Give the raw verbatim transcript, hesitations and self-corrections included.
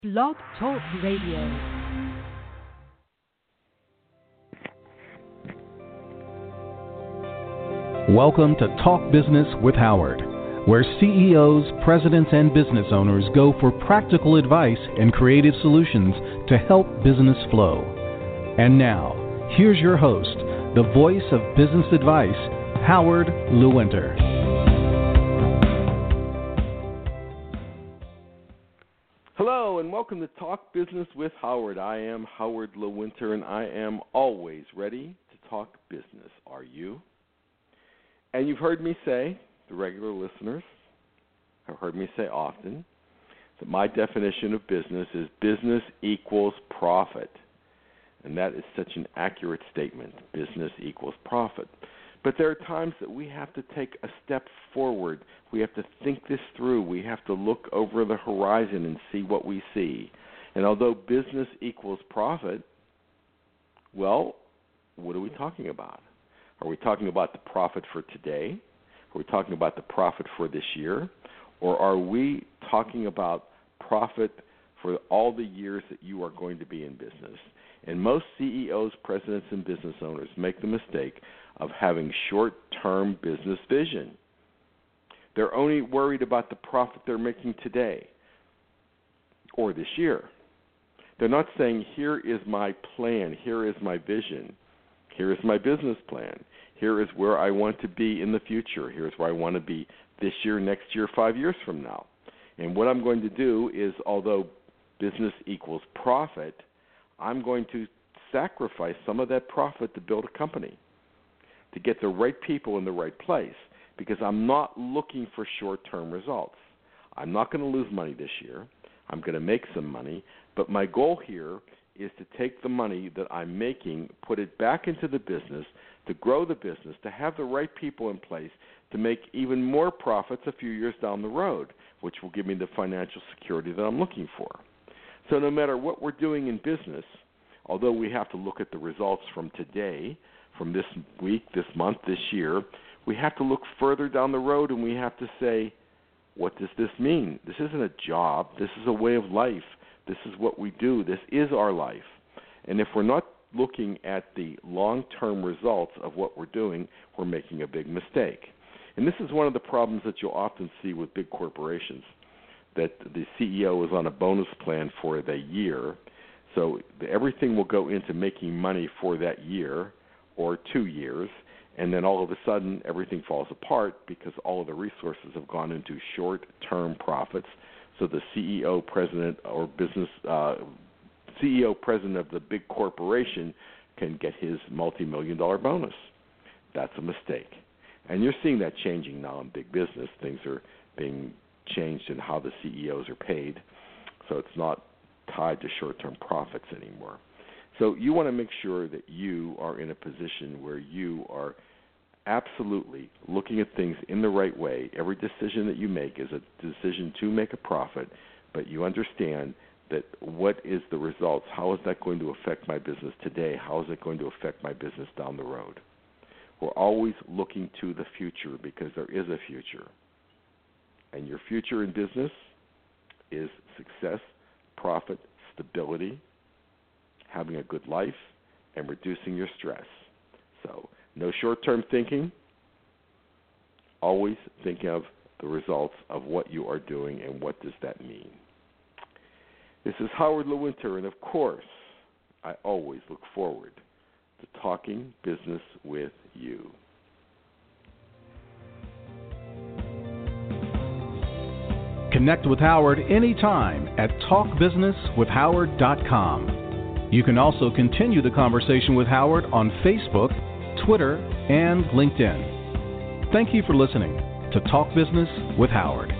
Blog Talk Radio. Welcome to Talk Business with Howard, where C E Os, presidents, and business owners go for practical advice and creative solutions to help business flow. And now, here's your host, the voice of business advice, Howard Lewinter. Hello, and welcome to Talk Business with Howard. I am Howard Lewinter, and I am always ready to talk business. Are you? And you've heard me say, the regular listeners have heard me say often, that my definition of business is business equals profit. And that is such an accurate statement, business equals profit. But there are times that we have to take a step forward. We have to think this through. We have to look over the horizon and see what we see. And although business equals profit, well, what are we talking about? Are we talking about the profit for today? Are we talking about the profit for this year? Or are we talking about profit for all the years that you are going to be in business? And most C E Os, presidents, and business owners make the mistake of having short-term business vision. They're only worried about the profit they're making today or this year. They're not saying, here is my plan, here is my vision, here is my business plan, here is where I want to be in the future, here's where I want to be this year, next year, five years from now. And what I'm going to do is, although business equals profit, I'm going to sacrifice some of that profit to build a company, to get the right people in the right place, because I'm not looking for short-term results. I'm not going to lose money this year. I'm going to make some money, but my goal here is to take the money that I'm making, put it back into the business, to grow the business, to have the right people in place, to make even more profits a few years down the road, which will give me the financial security that I'm looking for. So no matter what we're doing in business, although we have to look at the results from today, from this week, this month, this year, we have to look further down the road and we have to say, what does this mean? This isn't a job. This is a way of life. This is what we do. This is our life. And if we're not looking at the long-term results of what we're doing, we're making a big mistake. And this is one of the problems that you'll often see with big corporations, that the C E O is on a bonus plan for the year. So everything will go into making money for that year or two years, and then all of a sudden everything falls apart because all of the resources have gone into short-term profits. So the C E O, president, or business uh, C E O, president of the big corporation can get his multi-million dollar bonus. That's a mistake. And you're seeing that changing now in big business. Things are being changed in how the C E Os are paid, so it's not tied to short-term profits anymore. So you want to make sure that you are in a position where you are absolutely looking at things in the right way. Every decision that you make is a decision to make a profit, but you understand that what is the results? How is that going to affect my business today? How is it going to affect my business down the road? We're always looking to the future because there is a future. And your future in business is success, profit, stability, having a good life, and reducing your stress. So no short-term thinking. Always think of the results of what you are doing and what does that mean. This is Howard Lewinter, and of course, I always look forward to talking business with you. Connect with Howard anytime at talk business with howard dot com. You can also continue the conversation with Howard on Facebook, Twitter, and LinkedIn. Thank you for listening to Talk Business with Howard.